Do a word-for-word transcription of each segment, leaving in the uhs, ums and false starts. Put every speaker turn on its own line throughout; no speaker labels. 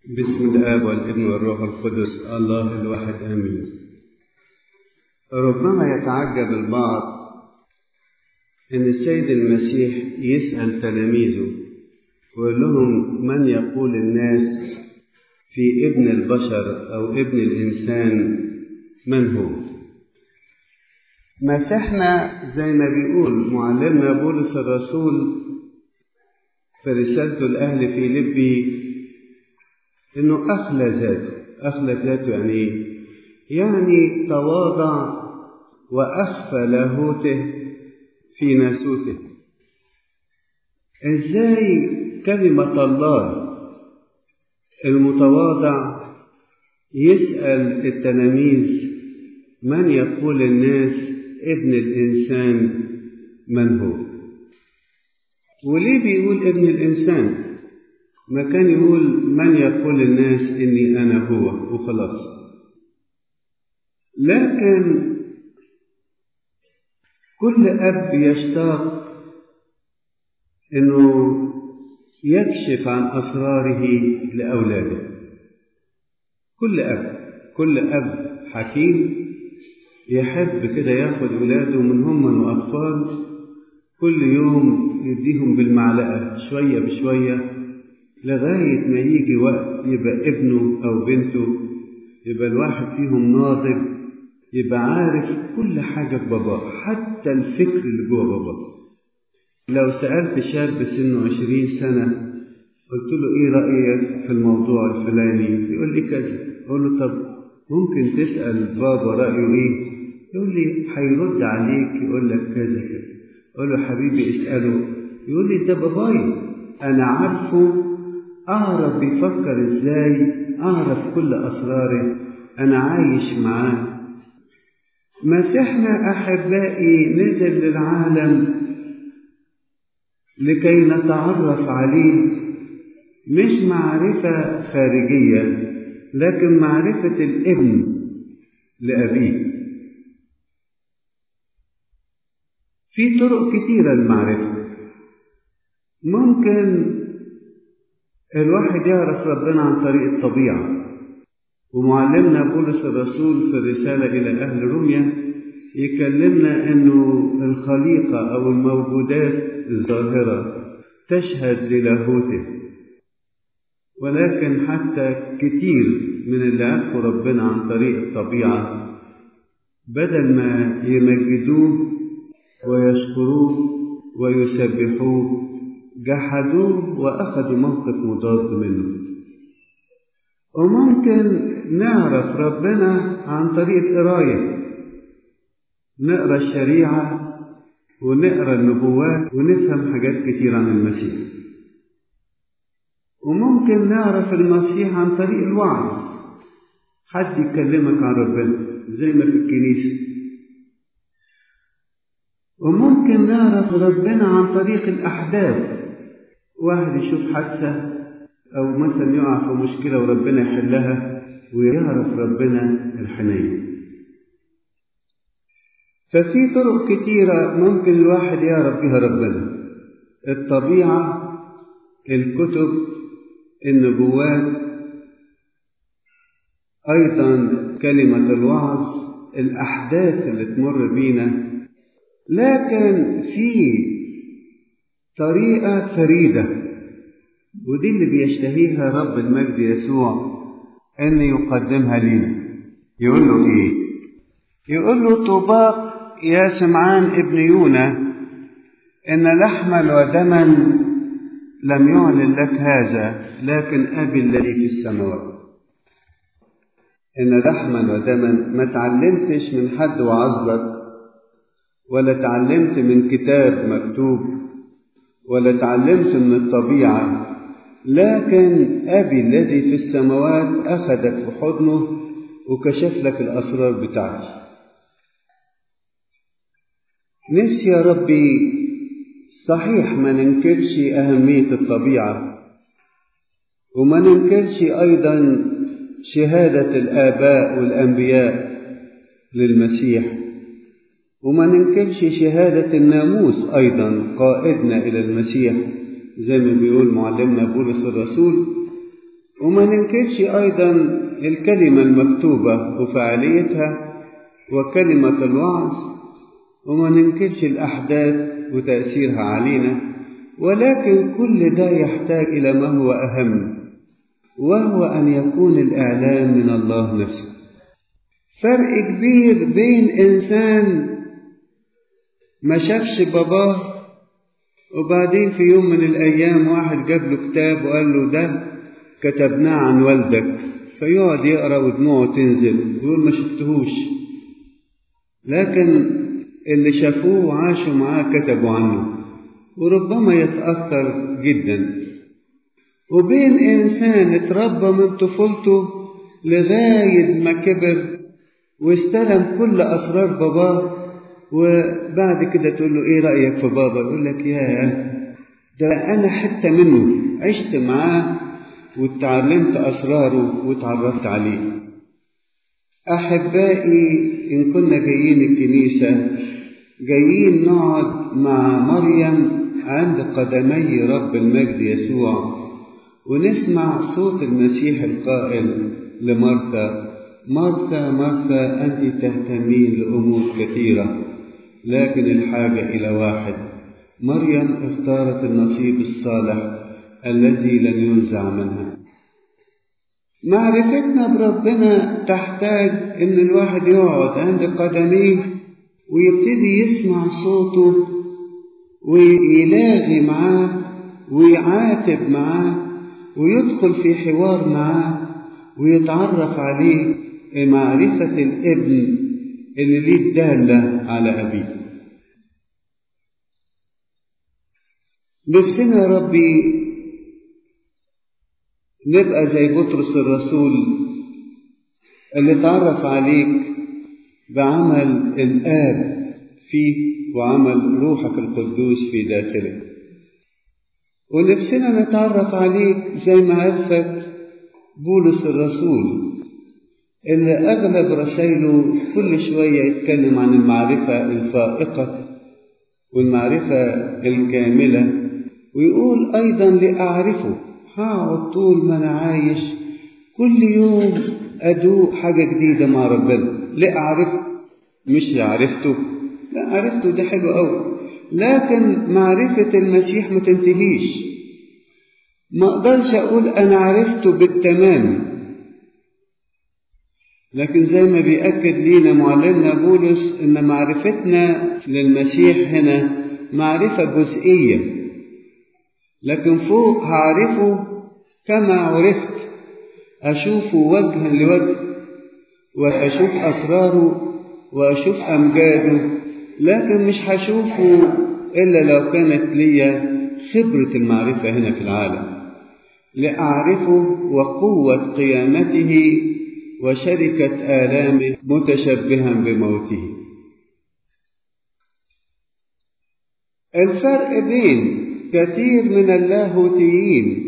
بسم الآب والابن والروح القدس الله الواحد آمين. ربما يتعجب البعض أن السيد المسيح يسأل تلاميذه ويقول لهم: من يقول الناس في ابن البشر أو ابن الإنسان من هو؟ مسيحنا زي ما بيقول معلمنا بولس الرسول في رسالته لأهل فيلبي إنه أخلى ذاته. أخلى ذاته يعني إيه؟ يعني تواضع وأخفى لاهوته في ناسوته. إزاي كلمة الله المتواضع يسأل التلاميذ: من يقول الناس ابن الإنسان من هو؟ وليه بيقول ابن الإنسان؟ ما كان يقول من يقول الناس إني أنا هو وخلاص. لكن كل أب يشتاق إنه يكشف عن أسراره لأولاده. كل أب كل أب حكيم يحب كده ياخد أولاده من هم وأطفال، كل يوم يديهم بالمعلقة شوية بشوية لغاية ما يجي وقت يبقى ابنه أو بنته يبقى الواحد فيهم ناضج، يبقى عارف كل حاجة في باباه، حتى الفكر اللي جوه باباه. لو سألت شاب سنه عشرين سنة قلت له إيه رأيك في الموضوع الفلاني؟ يقول لي كذا. أقول له طب ممكن تسأل بابا رأيه إيه؟ يقول لي هيرد عليك يقول لك كذا كذا. أقول له حبيبي اسأله. يقول لي ده بابايا، أنا عارفه، أعرف بيفكر إزاي، أعرف كل أسراره، أنا عايش معاه. مسيحنا أحبائي نزل للعالم لكي نتعرف عليه، مش معرفة خارجية لكن معرفة الابن لأبيه. في طرق كتيرة للمعرفة. ممكن الواحد يعرف ربنا عن طريق الطبيعة، ومعلمنا بولس الرسول في الرسالة إلى أهل روميا يكلمنا أنه الخليقة أو الموجودات الظاهرة تشهد للاهوته، ولكن حتى كتير من اللي عرفوا ربنا عن طريق الطبيعة بدل ما يمجدوه ويشكروه ويسبحوه جحدوه وأخذوا موقف مضاد منه. وممكن نعرف ربنا عن طريق القراية، نقرأ الشريعة ونقرأ النبوات ونفهم حاجات كتير عن المسيح. وممكن نعرف المسيح عن طريق الوعظ، حد يكلمك عن ربنا زي ما في الكنيسة. وممكن نعرف ربنا عن طريق الأحداث، واحد يشوف حادثة أو مثلا يقع في مشكلة وربنا يحلها ويعرف ربنا الحنين. ففي طرق كتيرة ممكن الواحد يعرف بها ربنا: الطبيعة، الكتب، النبوات، أيضا كلمة الوعظ، الأحداث اللي تمر بينا. لكن في طريقة فريدة، ودي اللي بيشتهيها رب المجد يسوع أن يقدمها لنا. يقول له إيه؟ يقول له: طوباك يا سمعان ابن يونا، إن لحما ودما لم يعلن لك هذا لكن أبي الذي في السماوات. إن لحما ودما ما تعلمتش من حد وعظلك، ولا تعلمت من كتاب مكتوب، ولا تعلمت من الطبيعة، لكن أبي الذي في السماوات أخذك في حضنه وكشف لك الأسرار بتاعتي. نفسي يا ربي صحيح ما ننكرش أهمية الطبيعة، وما ننكرش أيضا شهادة الآباء والأنبياء للمسيح، وما ننكرش شهادة الناموس أيضا قائدنا إلى المسيح زي ما بيقول معلمنا بولس الرسول: وما ننكرش أيضا الكلمة المكتوبة وفعاليتها وكلمة الوعظ، وما ننكرش الأحداث وتأثيرها علينا، ولكن كل ده يحتاج إلى ما هو أهم، وهو أن يكون الإعلان من الله نفسه. فرق كبير بين إنسان ما شافش باباه وبعدين في يوم من الأيام واحد جاب له كتاب وقال له ده كتبناه عن والدك، فيقعد يقرأ ودموعه تنزل يقول ما شفتهوش، لكن اللي شافوه وعاشوا معاه كتبوا عنه، وربما يتأثر جدا. وبين إنسان اتربى من طفولته لغاية ما كبر واستلم كل أسرار باباه، وبعد كده تقول له إيه رأيك في بابا؟ يقول لك يا ده أنا حتى منه، عشت معاه واتعلمت أسراره واتعرفت عليه. أحبائي، إن كنا جايين الكنيسة جايين نقعد مع مريم عند قدمي رب المجد يسوع ونسمع صوت المسيح القائل لمرثا: مرثا مرثا أنت تهتمين لأمور كثيرة، لكن الحاجة إلى واحد. مريم اختارت النصيب الصالح الذي لن ينزع منها. معرفتنا بربنا تحتاج إن الواحد يقعد عند قدميه ويبتدي يسمع صوته ويلاغي معاه ويعاتب معاه ويدخل في حوار معاه ويتعرف عليه، معرفة الابن اللي ليه دالة على أبيه. نفسنا يا ربي نبقى زي بطرس الرسول اللي تعرف عليك بعمل الآب فيه وعمل روحك القدوس في داخله، ونفسنا نتعرف عليك زي ما عرفك بولس الرسول اللي أغلب رسائله كل شوية يتكلم عن المعرفة الفائقة والمعرفة الكاملة، ويقول أيضا لأعرفه. هقعد طول ما أنا عايش كل يوم أدوق حاجة جديدة مع ربنا لأعرفه، مش عرفته، لا عرفته ده حلو أوي، لكن معرفة المسيح ما تنتهيش. ما أقدرش أقول أنا عرفته بالتمام، لكن زي ما بيأكد لينا معلمنا بولس إن معرفتنا للمسيح هنا معرفة جزئية، لكن فوق هعرفه كما عرفت، أشوفه وجها لوجه وأشوف أسراره وأشوف أمجاده، لكن مش هشوفه إلا لو كانت لي خبرة المعرفة هنا في العالم، لأعرفه وقوة قيامته وشركة آلامه متشبها بموته. الفرق بين كثير من اللاهوتيين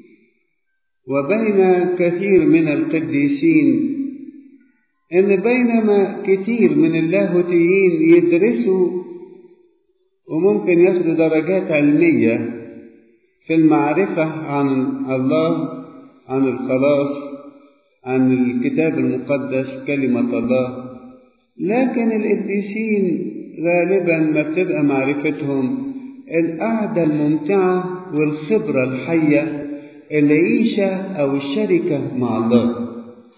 وبين كثير من القديسين إن بينما كثير من اللاهوتيين يدرسوا وممكن ياخدوا درجات علمية في المعرفة عن الله، عن الخلاص، عن الكتاب المقدس كلمة الله، لكن القديسين غالبا ما بتبقى معرفتهم القعدة الممتعة والخبرة الحية، العيشة أو الشركة مع الله.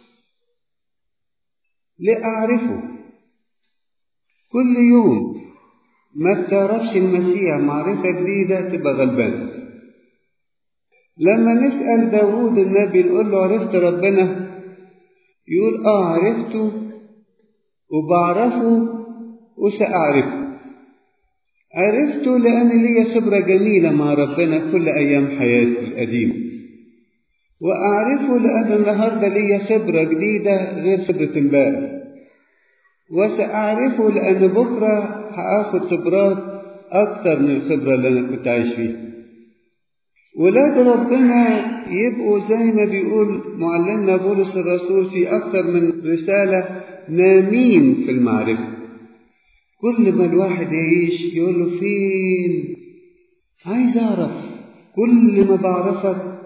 لأعرفه كل يوم ما بتعرفش المسيح معرفة جديدة تبقى غلبان. لما نسأل داود النبي نقول له عرفت ربنا؟ يقول آه عرفته وبعرفه وسأعرفه. عرفته لأن لي خبرة جميلة مع ربنا كل أيام حياتي القديمة، وأعرفه لأن النهاردة لي خبرة جديدة غير خبرة امبارح، وسأعرفه لأن بكرة هآخد خبرات أكثر من الخبرة اللي أنا كنت عايش فيها. ولاد ربنا يبقوا زي ما بيقول معلمنا بولس الرسول في أكثر من رسالة نامين في المعرفة. كل ما الواحد يعيش يقول له فين؟ عايز أعرف. كل ما بعرفك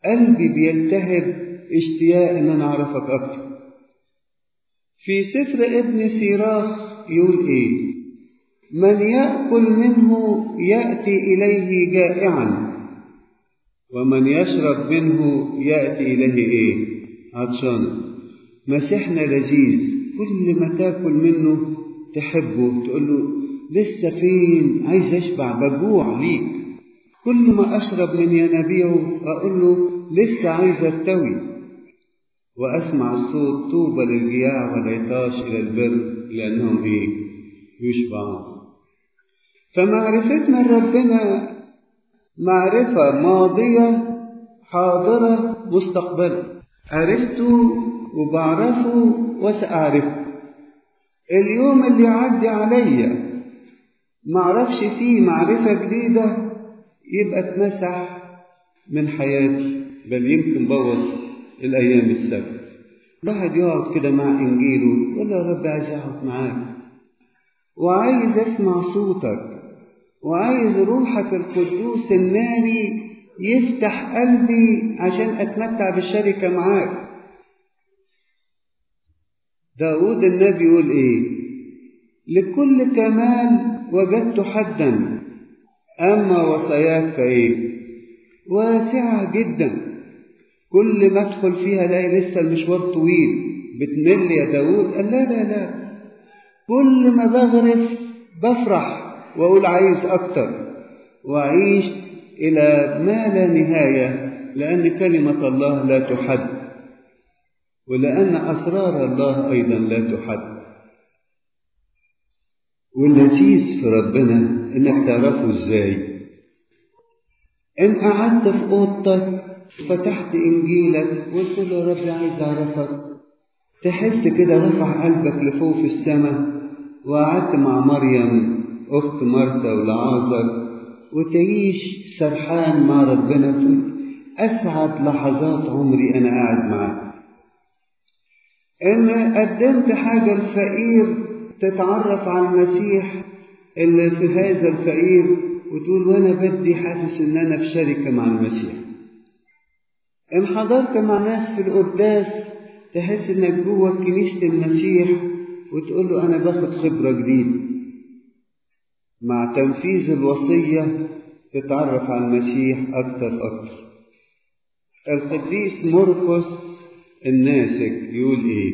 قلبي بيلتهب اشتياق ان انا اعرفك اكتر. في سفر ابن سيراخ يقول ايه؟ من يأكل منه يأتي إليه جائعا، ومن يشرب منه يأتي إليه إيه؟ عطشانا. مسيحنا لذيذ، كل ما تاكل منه تحبه، تقول له لسه فين؟ عايز أشبع، بجوع ليك. كل ما أشرب من ينابيعه أقول له لسه عايز أرتوي. وأسمع الصوت طوبى للجياع والعطاش إلى البر لأنهم إيه؟ يشبعون. فمعرفتنا لربنا معرفة ماضية حاضرة مستقبلة. عرفته وبعرفه وسأعرفه. اليوم اللي يعدي عليا معرفش فيه معرفة جديدة يبقى اتمسح من حياتي، بل يمكن بوظ الأيام السبت. الواحد يقعد كده مع إنجيله يقول له يا رب عايز أقعد معاك، وعايز أسمع صوتك، وعايز روحك القدوس الناري يفتح قلبي عشان أتمتع بالشركة معاك. داود النبي يقول إيه؟ لكل كمال وجدت حدا، أما وصاياك فإيه؟ واسعة جدا، كل ما أدخل فيها ألاقي لسه المشوار طويل. بتمل يا داود؟ قال لا لا لا، كل ما بغرف بفرح وأقول عايز أكتر، وأعيش إلى ما لا نهاية، لأن كلمة الله لا تحد، ولأن أسرار الله أيضا لا تحد. واللذيذ في ربنا إنك تعرفه إزاي؟ إن قعدت في أوضتك فتحت إنجيلك وقلت له يا رب عايز أعرفك، تحس كده رفع قلبك لفوق في السماء، وقعدت مع مريم أخت مرثا والعازر وتعيش سرحان مع ربنا، تقول أسعد لحظات عمري أنا قاعد معاك. إن قدمت حاجة الفقير تتعرف على المسيح اللي في هذا الفقير، وتقول وأنا بدي حاسس إن أنا في شركة مع المسيح. إن حضرت مع ناس في القداس تحس إنك جوه كنيسة المسيح، وتقول له أنا باخد خبرة جديدة. مع تنفيذ الوصية تتعرف على المسيح أكتر أكتر. القديس مرقس الناسك يقول إيه؟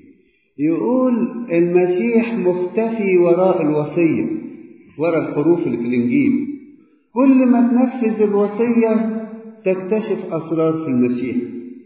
يقول المسيح مختفي وراء الوصية، وراء الحروف اللي في الإنجيل. كل ما تنفذ الوصية تكتشف أسرار في المسيح،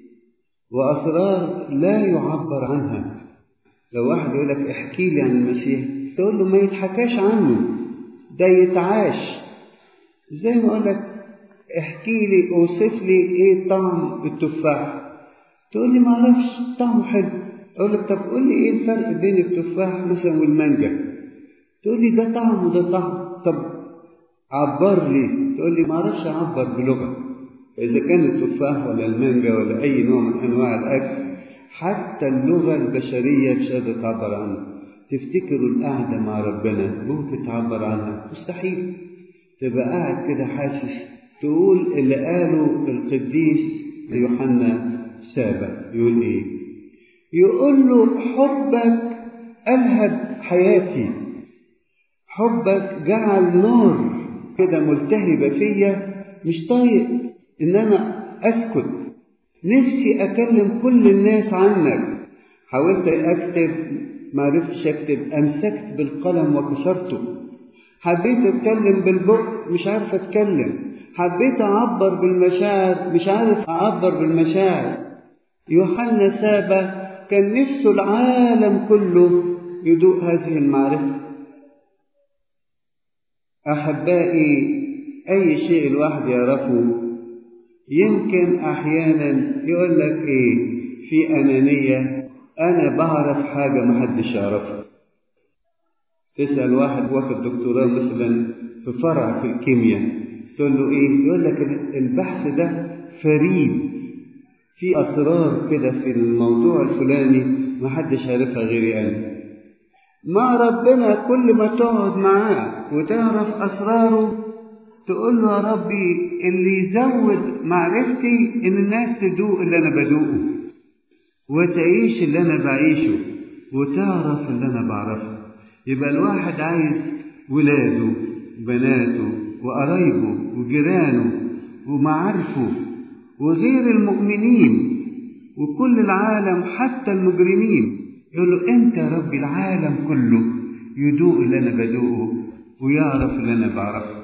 وأسرار لا يعبر عنها. لو واحد يقول لك احكي لي عن المسيح، تقول له ما يتحكاش عنه، ده يتعاش. زي ما أقول لك احكي لي أوصف لي إيه طعم التفاح، تقول لي ما أعرفش طعمه حلو. أقول لك طب قول لي إيه الفرق بين التفاح مثلا والمانجا، تقول لي ده طعم وده طعم. طب عبر لي، تقول لي ما أعرفش أعبر بلغة. إذا كان التفاح ولا المانجا ولا أي نوع من أنواع الأكل، حتى اللغة البشرية مش قادرة تعبر عنها. تفتكروا القعدة مع ربنا ممكن تعبر عنها؟ مستحيل. تبقى قاعد كده حاسس، تقول اللي قاله القديس يوحنا سابع يقول إيه؟ يقول له حبك ألهب حياتي، حبك جعل نار كده ملتهبة فيا، مش طايق إن أنا أسكت، نفسي أكلم كل الناس عنك. حاولت أكتب ما عرفتش أكتب، أمسكت بالقلم وكسرته. حبيت أتكلم بالبق مش عارف أتكلم. حبيت أعبر بالمشاعر مش عارف أعبر بالمشاعر. يوحنا سابا كان نفسه العالم كله يدوق هذه المعرفة. أحبائي، أي شيء الواحد يعرفه يمكن أحيانا يقول لك إيه في أنانية، أنا بعرف حاجة محدش يعرفها. تسأل واحد واخد دكتوراه مثلا في فرع في الكيمياء، تقول له إيه؟ يقول لك البحث ده فريد، في أسرار كده في الموضوع الفلاني محدش عارفها غيري أنا. مع ربنا كل ما تقعد معاه وتعرف أسراره تقول له يا ربي اللي يزود معرفتي إن الناس تدوق اللي أنا بدوقه، وتعيش اللي أنا بعيشه، وتعرف اللي أنا بعرفه. يبقى الواحد عايز ولاده بناته وقرايبه وجيرانه ومعارفه وغير المؤمنين وكل العالم حتى المجرمين، يقول له أنت يا ربي العالم كله يدوق اللي أنا بدوقه ويعرف اللي أنا بعرفه.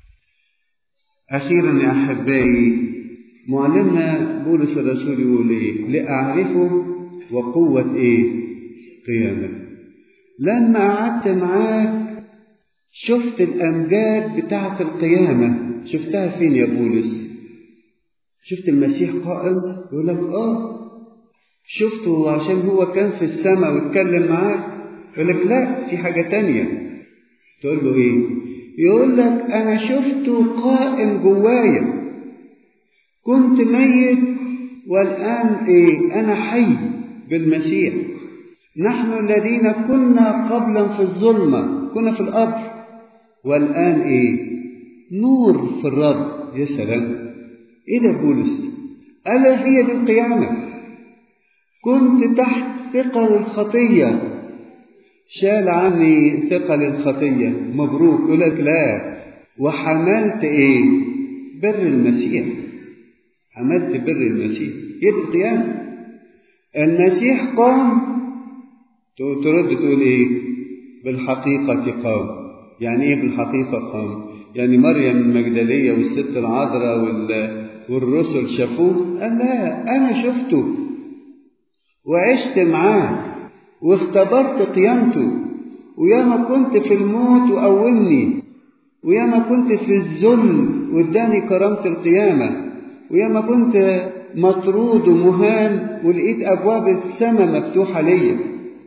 أخيرا يا أحبائي، معلمنا بولس الرسول يقول إيه؟ لأعرفه وقوة إيه؟ قيامه. لما قعدت معاك شفت الأمجاد بتاعة القيامة، شفتها فين يا بولس؟ شفت المسيح قائم؟ يقول لك آه. شفته عشان هو كان في السماء واتكلم معاك؟ يقول لك لا، في حاجة تانية. تقول له إيه؟ يقول لك أنا شفته قائم جوايا، كنت ميت والآن إيه؟ أنا حي بالمسيح. نحن الذين كنا قبلا في الظلمة، كنا في القبر، والآن إيه؟ نور في الرب. يا سلام، إيه ده بولس؟ ألا هي دي القيامة؟ كنت تحت ثقل الخطية، شال عني ثقل الخطية، مبروك. يقول لك لا، وحملت إيه؟ بر المسيح. حملت بر المسيح، هي دي القيامة. المسيح قام، ترد تقول إيه؟ بالحقيقة قام. يعني إيه بالحقيقة قام؟ يعني مريم المجدلية والست العذراء والرسل شافوه؟ قال لا، أنا شفته وعشت معاه واختبرت قيامته، وياما كنت في الموت وقومني، وياما كنت في الذل واداني كرامة القيامة، وياما كنت مطرود ومهان ولقيت أبواب السماء مفتوحة ليا.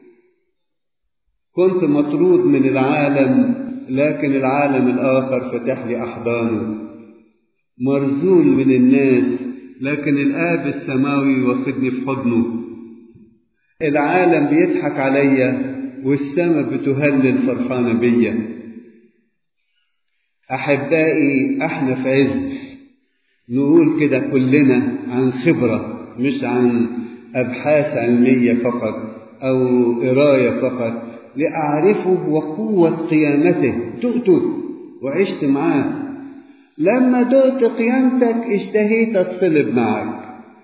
كنت مطرود من العالم، لكن العالم الآخر فتح لي أحضانه. مرزول من الناس، لكن الآب السماوي واخدني في حضنه. العالم بيضحك عليا والسماء بتهلل فرحانة بيا. أحبائي، احنا في عز، نقول كده كلنا عن خبرة، مش عن أبحاث علمية فقط أو قراية فقط. لأعرفه وقوة قيامته، دقته وعشت معاه. لما دقت قيامتك اشتهيت أتصلب معك،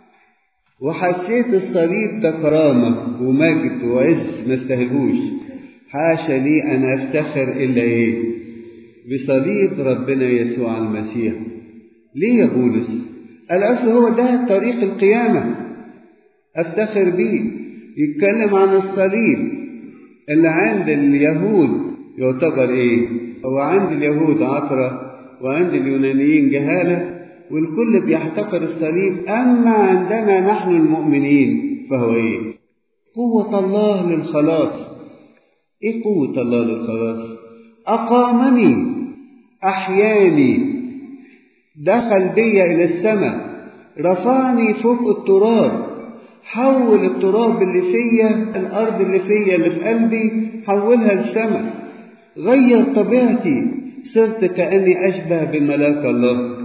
وحسيت الصليب ده كرامة ومجد وعز ما استهلهوش. حاشا لي أن أفتخر إلا إيه؟ بصليب ربنا يسوع المسيح. ليه يا بولس؟ الأصل هو ده طريق القيامة، أفتخر بيه. يتكلم عن الصليب اللي عند اليهود يعتبر إيه؟ هو عند اليهود عثرة وعند اليونانيين جهالة، والكل بيحتقر الصليب. أما عندنا نحن المؤمنين فهو إيه؟ قوة الله للخلاص. إيه قوة الله للخلاص؟ أقامني، أحياني، دخل بي إلى السماء، رفعني فوق التراب، حول التراب اللي فيا، الأرض اللي فيا اللي في قلبي، حولها للسماء. غير طبيعتي، صرت كأني أشبه بملاك الله.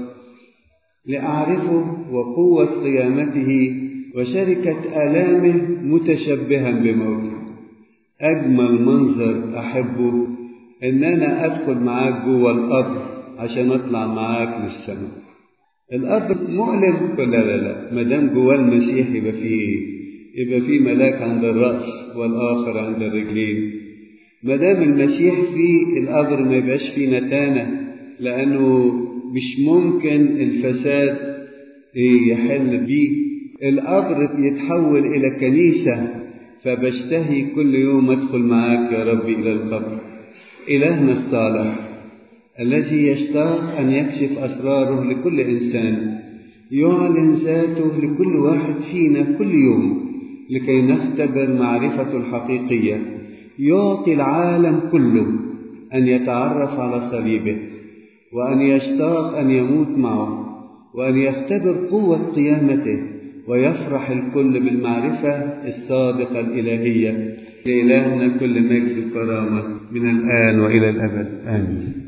لأعرفه وقوة قيامته وشركة آلامه متشبها بموته. أجمل منظر أحبه إن أنا أدخل معاك جوه القبر عشان أطلع معاك للسماء. القبر مؤلم؟ لا لا لا، ما دام جوه المسيح يبقى فيه يبقى فيه ملاك عند الرأس والآخر عند الرجلين. ما دام المسيح في القبر ما يبقاش فيه نتانة، لأنه مش ممكن الفساد يحل بيه. القبر يتحول إلى كنيسة، فبشتهي كل يوم أدخل معاك يا ربي إلى القبر. إلهنا الصالح الذي يشتاق أن يكشف أسراره لكل إنسان، يعلن ذاته لكل واحد فينا كل يوم لكي نختبر معرفته الحقيقية. يعطي العالم كله أن يتعرف على صليبه، وأن يشتاق أن يموت معه، وأن يختبر قوة قيامته، ويفرح الكل بالمعرفة الصادقة الإلهية. لإلهنا كل مجد وكرامة من الآن وإلى الأبد، آمين.